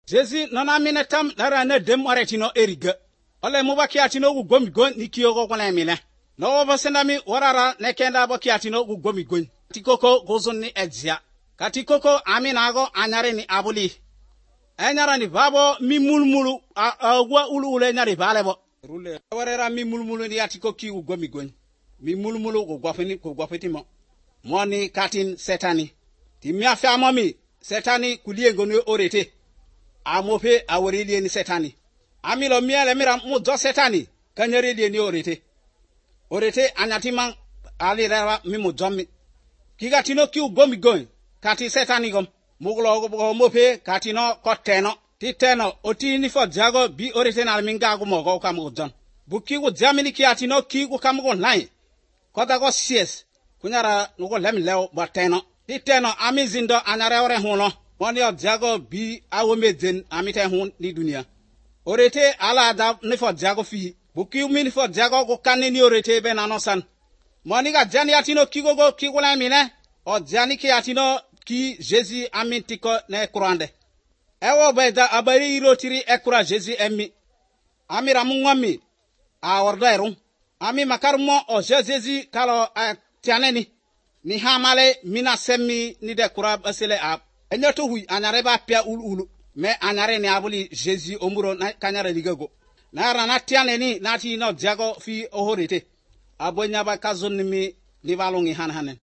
Jésus nona minetam dara ne dem oretino eriga. Ole mubakiatino gu gomigon nikiogo kwana mile. No obasendami warara nekenda bakiatino gu gomigon. Tikoko gozonni edzia. Katikoko aminago anyare ni abuli. Enyara ni babo mi mulmulu agwa ulu nyari balebo. Rule. Warera mi mulmulu ni atikoki gu gomigon. Mi mulmulu gu gwafetimo. Moni katin setani. Timia famami setani kuliengonu orete. Amope aworilie ni setani. Amilo miele mira mudo setani kanyerie ni orete. Orete anyatimang alirera mi mudomi. Kigatino ki ugomigon kati setani gom. Muglo mope katino koteno. Titeno oti ni fo jago bi orete na minga gumogo kamudon. Buki gu jamini ki atino ki gu kamugo nai. Kota go sies. Kunyara nugo lemi leo bateno. Titeno amizindo anyare ore huno. Wani o jago bi awomeden amite hun ni dunia. Orete ala da nifo jago fi. Buki umi nifo jago go kane ni orete be nanosan. Mwani ga jani atino kigogo kigula mine. O jani ki atino ki Jésus amintiko ne kurande. Ewo beda abari irotiri ekura Jésus emmi. Amira mungwami. A orda erung. Ami makarmo o Jésus kalo tianeni. Ni hamale mina semi ni de kura basile ab. Enyoto hui anyare ba pia ulu. Me anyare ni abuli Jésus omuro na kanyare ligago. Na rana tianeni nati no jago fi ohorete. Abonya ba kazon ni balongi hanen.